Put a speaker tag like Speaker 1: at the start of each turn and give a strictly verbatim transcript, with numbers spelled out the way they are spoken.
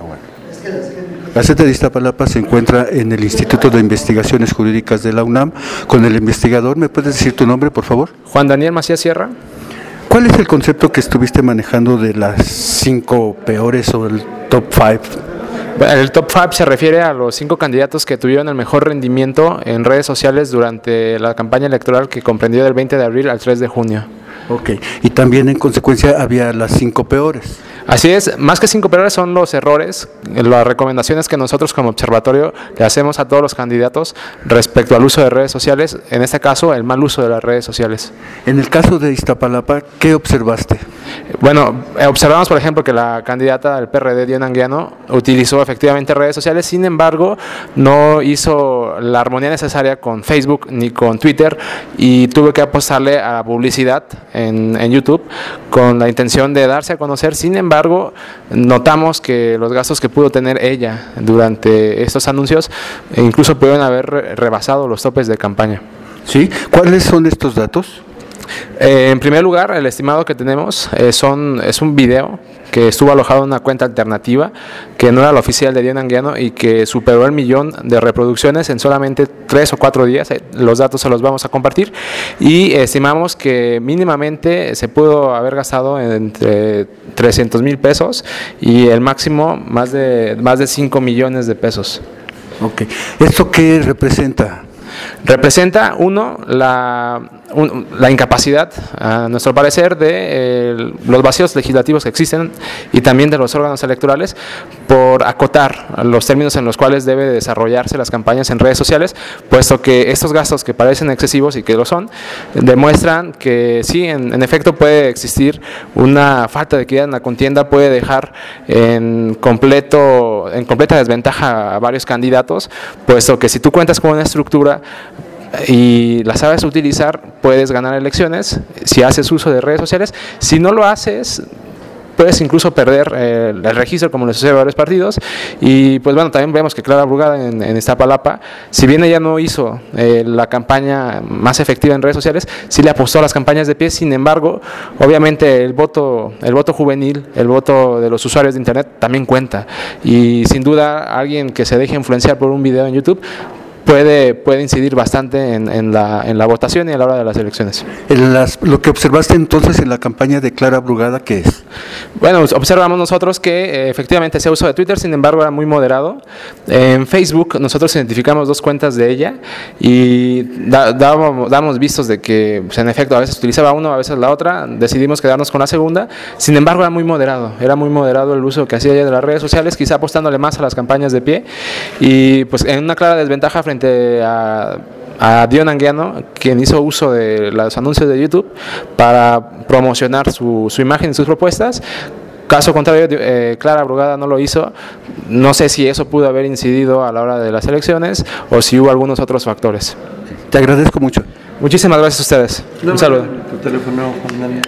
Speaker 1: bueno. La sede de Iztapalapa se encuentra en el Instituto de Investigaciones Jurídicas de la UNAM. Con el investigador, ¿me puedes decir tu nombre, por favor?
Speaker 2: Juan Daniel Macías Sierra.
Speaker 1: ¿Cuál es el concepto que estuviste manejando de las cinco peores o el top five?
Speaker 2: El top cinco se refiere a los cinco candidatos que tuvieron el mejor rendimiento en redes sociales durante la campaña electoral que comprendió del veinte de abril al tres de junio.
Speaker 1: Ok, y también en consecuencia había las cinco peores.
Speaker 2: Así es, más que cinco peores son los errores, las recomendaciones que nosotros como observatorio le hacemos a todos los candidatos respecto al uso de redes sociales, en este caso el mal uso de las redes sociales.
Speaker 1: En el caso de Iztapalapa, ¿qué observaste?
Speaker 2: Bueno, observamos por ejemplo que la candidata del P R D, Diana Anguiano, utilizó efectivamente redes sociales, sin embargo no hizo la armonía necesaria con Facebook ni con Twitter y tuvo que apostarle a publicidad en, en YouTube con la intención de darse a conocer. Sin embargo, notamos que los gastos que pudo tener ella durante estos anuncios incluso pudieron haber rebasado los topes de campaña.
Speaker 1: ¿Sí? ¿Cuáles son estos datos?
Speaker 2: Eh, en primer lugar, el estimado que tenemos eh, son, es un video que estuvo alojado en una cuenta alternativa que no era la oficial de Diana Anguiano y que superó el millón de reproducciones en solamente tres o cuatro días. Eh, los datos se los vamos a compartir y estimamos que mínimamente se pudo haber gastado entre trescientos mil pesos y el máximo más de, más de cinco millones de pesos.
Speaker 1: Ok. ¿Esto qué representa?
Speaker 2: Representa, uno, la, un, la incapacidad, a nuestro parecer, de eh, los vacíos legislativos que existen y también de los órganos electorales por acotar los términos en los cuales debe desarrollarse las campañas en redes sociales, puesto que estos gastos que parecen excesivos y que lo son, demuestran que sí, en, en efecto puede existir una falta de equidad en la contienda, puede dejar en, completo, en completa desventaja a varios candidatos, puesto que si tú cuentas con una estructura y la sabes utilizar, puedes ganar elecciones si haces uso de redes sociales. Si no lo haces, puedes incluso perder eh, el registro, como le sucede a varios partidos. Y pues bueno, también vemos que Clara Brugada en, en Iztapalapa, si bien ella no hizo eh, la campaña más efectiva en redes sociales, sí le apostó a las campañas de pie. Sin embargo, obviamente el voto, el voto juvenil, el voto de los usuarios de internet también cuenta. Y sin duda, alguien que se deje influenciar por un video en YouTube Puede, puede incidir bastante en, en, la, en la votación y a la hora de las elecciones.
Speaker 1: En las, lo que observaste entonces en la campaña de Clara Brugada, ¿qué es?
Speaker 2: Bueno, observamos nosotros que eh, efectivamente hacía uso de Twitter, sin embargo era muy moderado. En Facebook nosotros identificamos dos cuentas de ella y da, dábamos, dábamos vistos de que pues, en efecto a veces utilizaba uno, a veces la otra. Decidimos quedarnos con la segunda, sin embargo era muy moderado, era muy moderado el uso que hacía ella de las redes sociales, quizá apostándole más a las campañas de pie y pues en una clara desventaja frente a, a Diana Anguiano, quien hizo uso de los anuncios de YouTube para promocionar su, su imagen y sus propuestas. Caso contrario, eh, Clara Brugada no lo hizo. No sé si eso pudo haber incidido a la hora de las elecciones o si hubo algunos otros factores.
Speaker 1: Te agradezco mucho.
Speaker 2: Muchísimas gracias a ustedes.
Speaker 1: No,
Speaker 2: Un saludo.
Speaker 1: Tu teléfono, Juan Daniel.